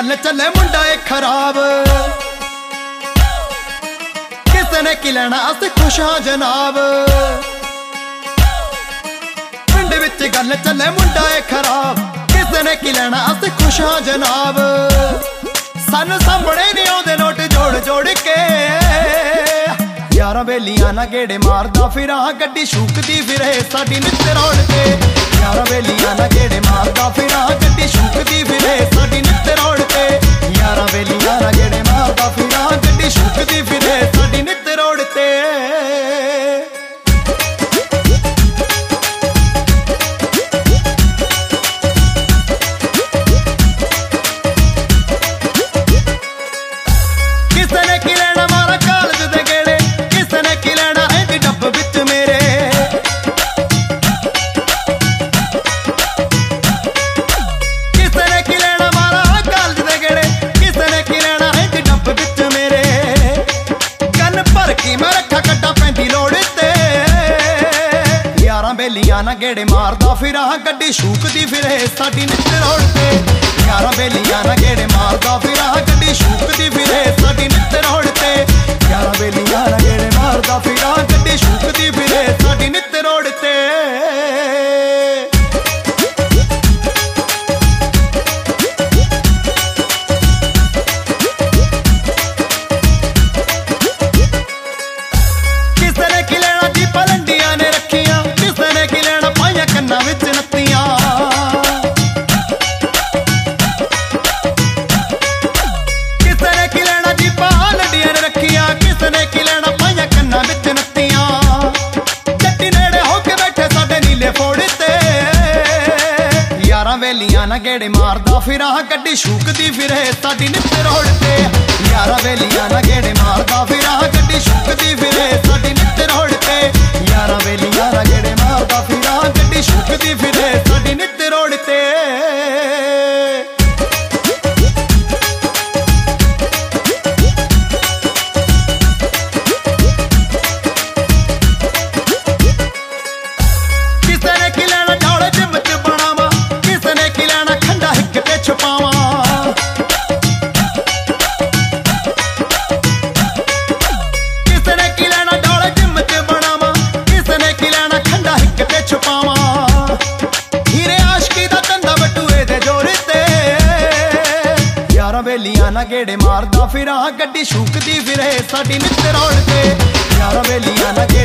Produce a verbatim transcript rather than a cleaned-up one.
गल चले मुंडा ए खराब, किसे ने की लेना अस खुश हाँ जनाब। पिंड विच गल चले मुंडा ए खराब, किसे ने की लेना अस खुश हाँ जनाब। सानू सामने नहीं आउंदे नोट जोड़ जोड़ के, यारां बेलियां ना गेड़े मारदा फिरां गड्डी शूकदी फिरे साडी नित रोड ते। यारां बेलियां ना गेड़े मारदा फिरां गड्डी शूकदी फिरे साडी नित रोड ते। यारां बेलियां ना गेड़े मारदा फिरां गड्डी शूकदी फिरे साडी नित रोड ते। बेलियां ना गेड़े मारदा फिरां गड्डी शूकदी फिरे साडी नित रोड ते। यारां बेलियां ना गेड़े मारदा फिरां गड्डी शूकदी फिरे साडी नित रोड ते। यारां बेलियां ना गेड़े मारदा फिरां गड्डी शूकदी फिरे साडी नित रोड ते। बेलियां ना गेड़े मारदा फिरां गड्डी शूकदी फिरे साडी नित रोड ते। यारां बेलियां ना गेड़े मारदा फिरां गड्डी शूकदी फिरे साडी नित रोड ते। यारां बेलियां ना गेड़े मारदा फिरां गड्डी शूकदी फिरे साडी नित रोड ते। बेलियां ना गेड़े मारदा फिरां गड्डी शूकदी फिरे साडी नित रोड ते। यारां बेलियां ना